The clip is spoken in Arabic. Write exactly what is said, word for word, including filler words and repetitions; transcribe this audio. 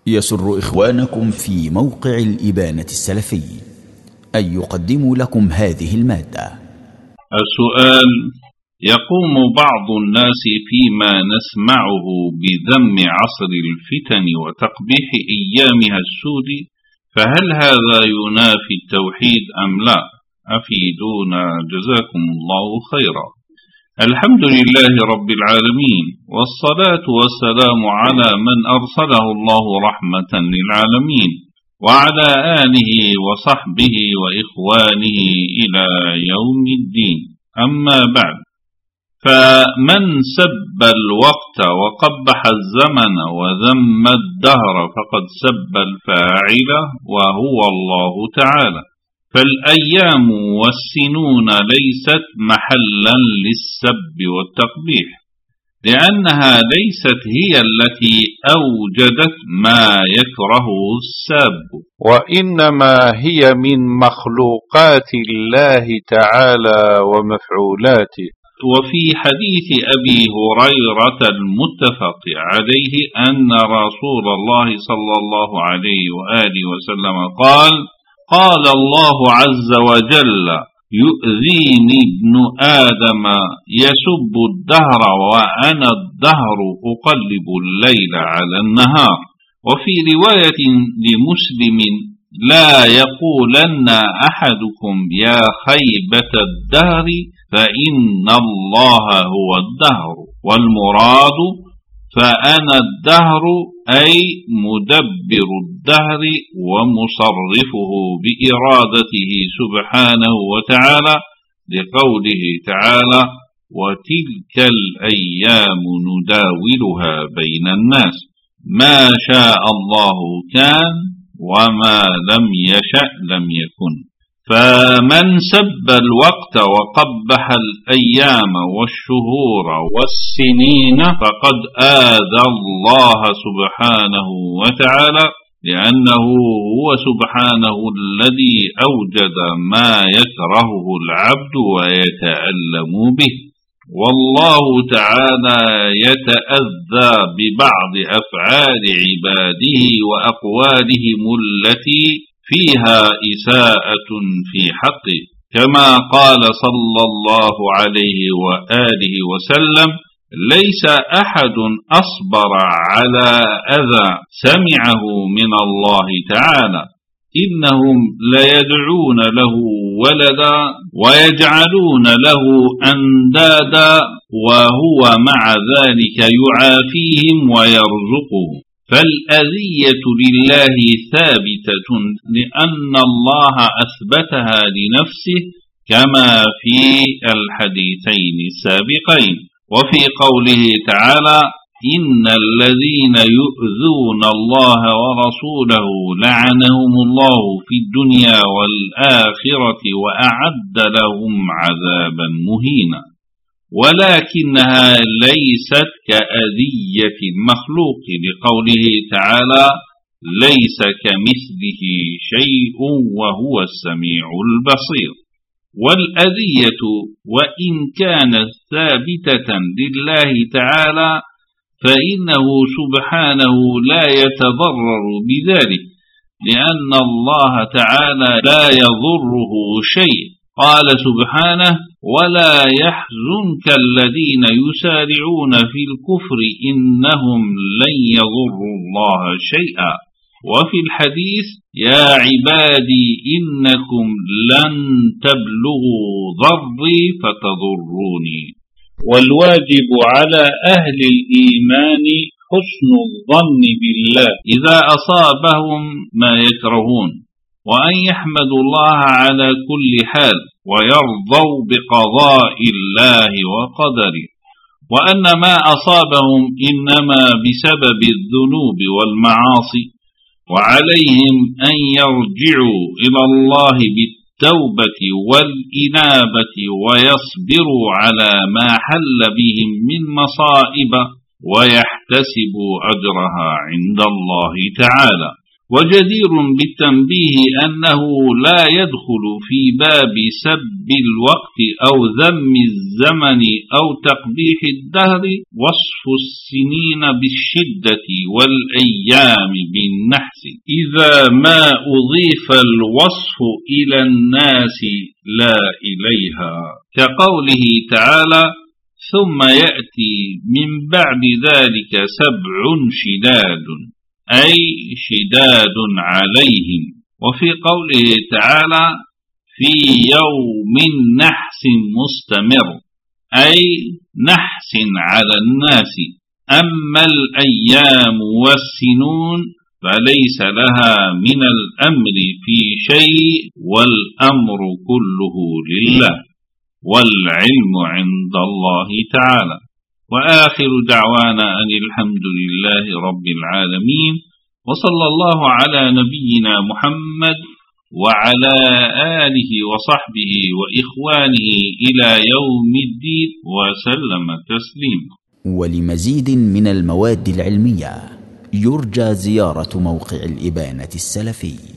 يسر إخوانكم في موقع الإبانة السلفي أن يقدموا لكم هذه المادة. السؤال: يقوم بعض الناس فيما نسمعه بذم عصر الفتن وتقبيح أيامها السود، فهل هذا ينافي التوحيد أم لا؟ أفيدونا جزاكم الله خيرا. الحمد لله رب العالمين، والصلاة والسلام على من أرسله الله رحمة للعالمين، وعلى آله وصحبه وإخوانه إلى يوم الدين. أما بعد، فمن سب الوقت وقبح الزمن وذم الدهر فقد سب الفاعل وهو الله تعالى. فالأيام والسنون ليست محلا للسب والتقبيح، لأنها ليست هي التي أوجدت ما يكرهه الساب، وإنما هي من مخلوقات الله تعالى ومفعولاته. وفي حديث أبي هريرة المتفق عليه أن رسول الله صلى الله عليه وآله وسلم قال: قال الله عز وجل: يؤذيني ابن آدم يسب الدهر وأنا الدهر أقلب الليل على النهار. وفي رواية لمسلم: لا يقولن أحدكم يا خيبة الدهر فإن الله هو الدهر، والمراد فأنا الدهر أي مدبر الدهر ومصرفه بإرادته سبحانه وتعالى، لقوله تعالى: وتلك الأيام نداولها بين الناس، ما شاء الله كان وما لم يشأ لم يكن. فمن سب الوقت وقبح الأيام والشهور والسنين فقد آذى الله سبحانه وتعالى، لأنه هو سبحانه الذي أوجد ما يكرهه العبد ويتألم به، والله تعالى يتأذى ببعض أفعال عباده وأقوالهم التي فيها إساءة في حقه، كما قال صلى الله عليه وآله وسلم: ليس أحد أصبر على أذى سمعه من الله تعالى، إنهم ليدعون له ولدا ويجعلون له أندادا وهو مع ذلك يعافيهم ويرزقهم. فالأذية لله ثابتة لأن الله أثبتها لنفسه، كما في الحديثين السابقين. وفي قوله تعالى: إن الذين يؤذون الله ورسوله لعنهم الله في الدنيا والآخرة وأعد لهم عذابا مهينا. ولكنها ليست كأذية المخلوق، لقوله تعالى: ليس كمثله شيء وهو السميع البصير. والأذية وإن كانت ثابتة لله تعالى فإنه سبحانه لا يتضرر بذلك، لأن الله تعالى لا يضره شيء. قال سبحانه: ولا يحزنك الذين يسارعون في الكفر إنهم لن يضروا الله شيئا. وفي الحديث: يا عبادي إنكم لن تبلغوا ضري فتضروني. والواجب على أهل الإيمان حسن الظن بالله إذا أصابهم ما يكرهون، وأن يحمدوا الله على كل حال ويرضوا بقضاء الله وقدره، وأن ما أصابهم إنما بسبب الذنوب والمعاصي، وعليهم أن يرجعوا إلى الله بالتوبة والإنابة ويصبروا على ما حل بهم من مصائب ويحتسبوا أجرها عند الله تعالى. وجدير بالتنبيه أنه لا يدخل في باب سب الوقت أو ذم الزمن أو تقبيح الدهر وصف السنين بالشدة والأيام بالنحس، إذا ما أضيف الوصف إلى الناس لا إليها، كقوله تعالى: ثم يأتي من بعد ذلك سبع شداد، أي شداد عليهم. وفي قوله تعالى: في يوم نحس مستمر، أي نحس على الناس. أما الأيام والسنون فليس لها من الأمر في شيء، والأمر كله لله، والعلم عند الله تعالى. وآخر دعوانا أن الحمد لله رب العالمين، وصلى الله على نبينا محمد وعلى آله وصحبه وإخوانه إلى يوم الدين وسلم تسليما. ولمزيد من المواد العلمية يرجى زيارة موقع الإبانة السلفي.